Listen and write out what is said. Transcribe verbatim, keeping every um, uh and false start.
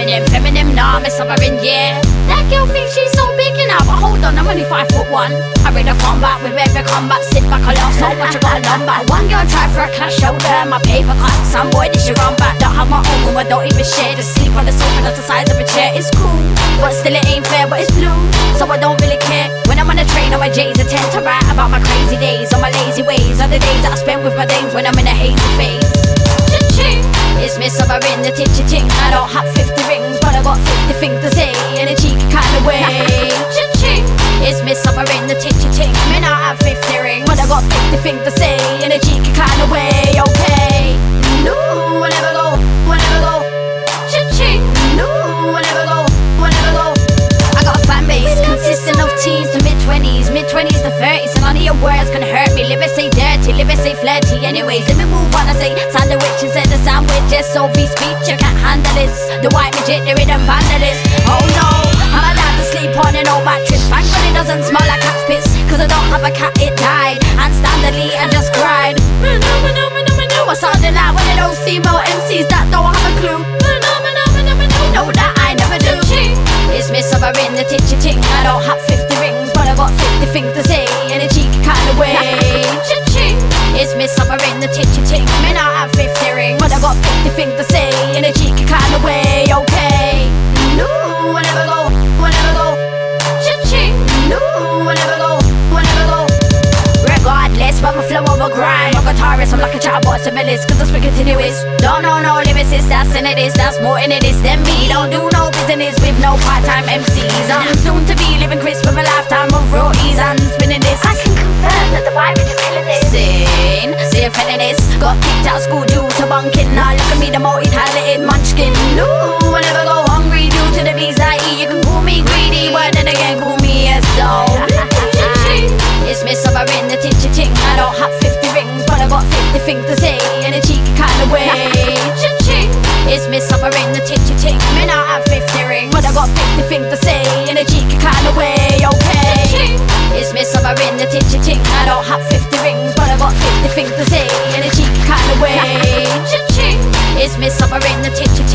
feminine, feminine, nah, me suffering, yeah. That girl thinks she's so big, you know, but hold on, I'm only five foot one. I bring the fun back with every combat, sit back, I love so much, I got a number. One girl tried for a clash shoulder, my paper cut, some boy, this should run back. Don't have my own room, I don't even share, just sleep on the sofa, that's the size of a chair. It's cool, but still it ain't fair, but it's blue, so I don't really care. When I'm on the train on my J's, I tend to write about my crazy days, on my lazy ways, on the days that I spend with my dames when I'm in a hazy phase. Cha-ching, it's me summer in the titchy ting. I don't have fifty rings, but I got fifty things to say in a cheeky kind of way. Cha-ching, it's me summer in the titchy ting. Me not have fifty rings, but I got fifty things to say in a cheeky kind of way. Okay, no, I never go, I never go. Cha-ching, no, I never go, I never go. I got a fan base consisting of teens to mid-twenties, mid-twenties to thirties, and none of your words can hurt me. Live it say dirty, live it say flirty. Anyways, let me move on. I say sandwich instead of sandwich. Just so we speech, you can't handle this. The white midget, the rhythm vandalist. Oh no, I'm allowed to sleep on an old mattress. Thank God it doesn't smell like cat's piss, cause I don't have a cat, it died. And standardly I just cried. I sounded like one of those female M Cs that don't have a clue. No, that I never do. It's me summer in the titchy ting. I don't have fifty rings, but I got fifty things to say in a cheeky kind of way. It's me summer in the titchy ting. Me not have fifty rings, but I got fifty things to say in a cheeky kind of way. Okay, no, I never go, I never go. Cha-ching, no, I never go, I never go. Regardless, but my flow over grind. I'm a guitarist, I'm like a child boy, similis, cause I'm speaking continuous. Don't know no lyricist, that's in it is, that's more in it is than me. Don't do no business with no part-time M Cs. I'm soon to be living crisp with a lifetime of roadies and spinning this. I can confirm that the vibe is killing this. Sin, see a feminist, got kicked out of school due to bunking. Now look at me, the multi-talented munchkin. No, I never go hungry due to the bees I eat. You can call me greedy, but then again call me a soul. It's me summer in the titchy ting. I don't have fifty rings, but I got fifty things to say in a cheeky kind of way. Cha-ching, it's me summer in the titchy ting. Me not have fifty rings, but I got fifty things to say in a cheeky kind of way. Okay, it's me summer in the titchy ting. I don't have fifty rings, but I got fifty things to say in a cheeky kind of way. Cha-ching, it's me summer in the titchy